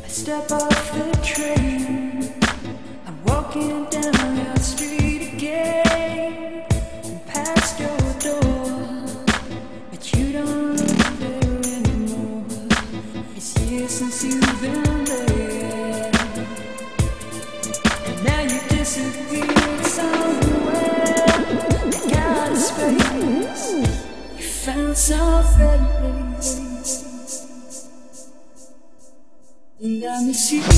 Step off the train, I'm walking down your street again, and past your door, but you don't live there anymore. It's years since you've been there, and now you disappeared somewhere. You got a space, you found some place, and I miss you.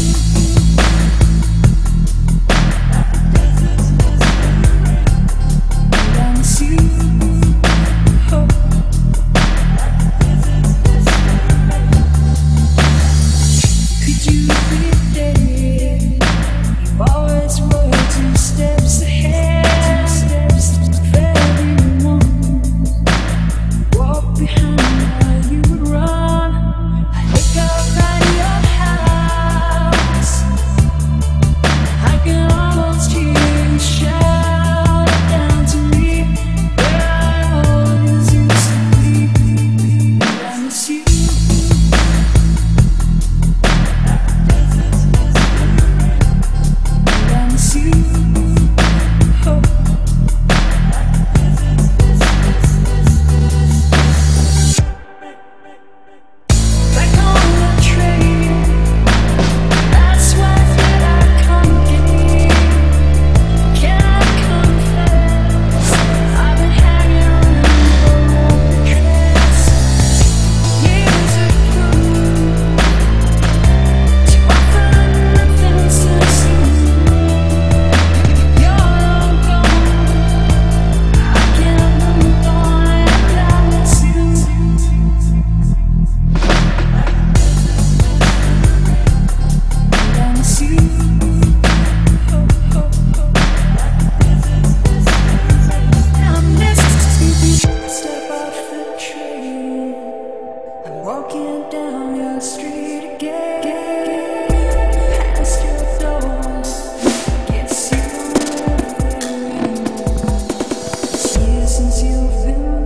Walking down your street again, past your door, guess you don't live there anymore. It's years since you've been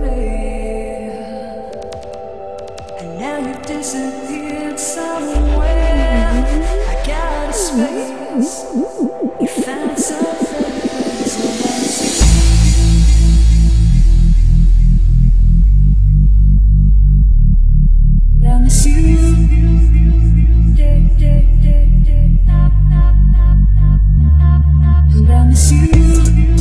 there, and now you've disappeared somewhere. I got a space, you found something. And I miss you.